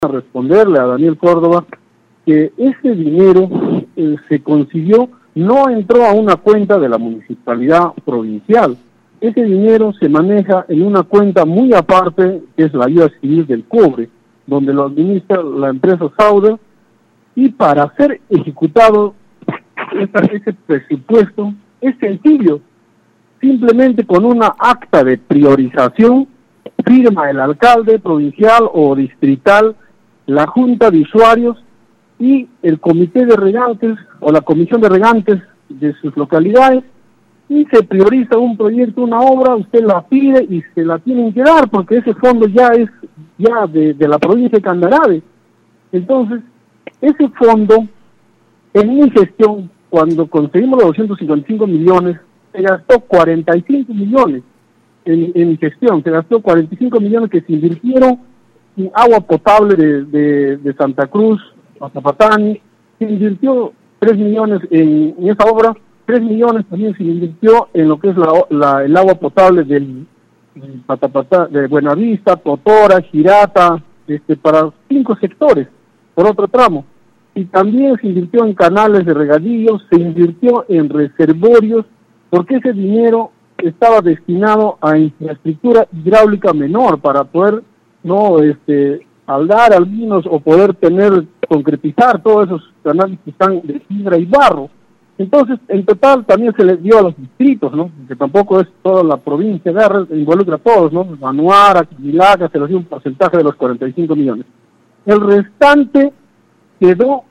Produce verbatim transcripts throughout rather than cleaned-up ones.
a responderle a Daniel Córdoba que ese dinero eh, se consiguió, no entró a una cuenta de la municipalidad provincial. Ese dinero se maneja en una cuenta muy aparte, que es la ayuda civil del cobre, donde lo administra la empresa Sauder, y para ser ejecutado esa, ese presupuesto es sencillo, simplemente con una acta de priorización, firma el alcalde provincial o distrital, la junta de usuarios y el comité de regantes o la comisión de regantes de sus localidades, y se prioriza un proyecto, una obra, usted la pide y se la tienen que dar porque ese fondo ya es ya de, de la provincia de Candarave. Entonces, ese fondo, en mi gestión, cuando conseguimos los doscientos cincuenta y cinco millones, se gastó cuarenta y cinco millones en, en mi gestión, se gastó cuarenta y cinco millones que se invirtieron en agua potable de, de, de Santa Cruz, Mazapatán, se invirtió tres millones en, en esa obra, tres millones también se invirtió en lo que es la, la, el agua potable del, del Patapatá, de Buenavista, Totora, Girata, este, para cinco sectores, por otro tramo. Y también se invirtió en canales de regadío, se invirtió en reservorios, porque ese dinero estaba destinado a infraestructura hidráulica menor para poder no este aldar albinos o poder tener, concretizar todos esos canales que están de piedra y barro. Entonces, en total también se les dio a los distritos, ¿no? Que tampoco es toda la provincia, agarra, involucra a todos, ¿no? Manuara, Quilaca, se les dio un porcentaje de los cuarenta y cinco millones. El restante quedó,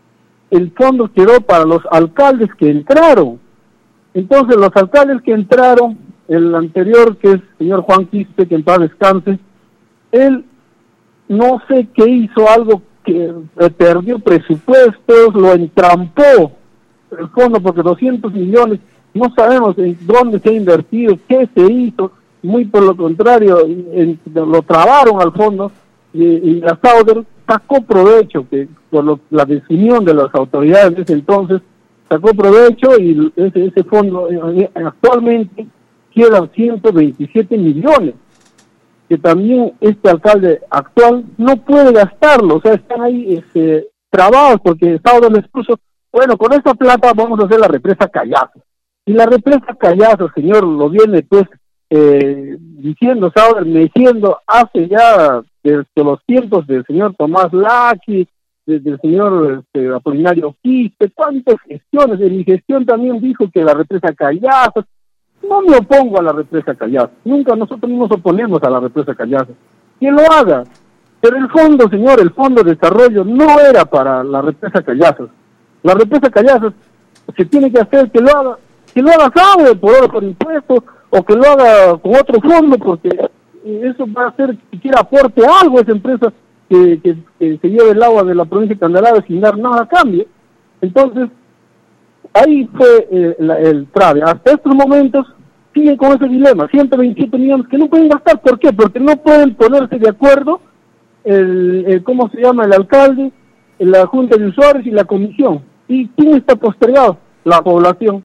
el fondo quedó para los alcaldes que entraron. Entonces, los alcaldes que entraron, el anterior, que es el señor Juan Quispe, que en paz descanse, él no sé qué hizo, algo que perdió presupuestos, lo entrampó el fondo, porque doscientos millones, no sabemos en dónde se ha invertido, qué se hizo, muy por lo contrario, en, lo trabaron al fondo, y, y la Sauder sacó provecho, que por lo, la desunión de las autoridades de ese entonces, sacó provecho y ese, ese fondo eh, actualmente quedan ciento veintisiete millones, que también este alcalde actual no puede gastarlo, o sea, están ahí este, trabados, porque Sauder les puso, bueno, con esta plata vamos a hacer la represa Callazo. Y la represa Callazo, señor, lo viene pues eh, diciendo Sauder, meciendo hace ya desde los tiempos del señor Tomás Laki, desde el señor este, Apolinario Quispe, cuántas gestiones. En mi gestión también dijo que la represa Callazo. No me opongo a la represa Callazo, nunca nosotros no nos oponemos a la represa Callazo. Que lo haga, pero el fondo, señor, el fondo de desarrollo no era para la represa Callazo. La represa Callazo se tiene que hacer que lo haga, que lo haga Sauder por hora por impuestos, o que lo haga con otro fondo, porque eso va a hacer que siquiera aporte algo a esa empresa que, que, que se lleve el agua de la provincia de Candarave sin dar nada a cambio. Entonces, ahí fue eh, la, el trave. Hasta estos momentos siguen con ese dilema, ciento veintisiete millones que no pueden gastar. ¿Por qué? Porque no pueden ponerse de acuerdo el, el ¿cómo se llama? El alcalde, la junta de usuarios y la comisión. ¿Y quién está postergado? La población.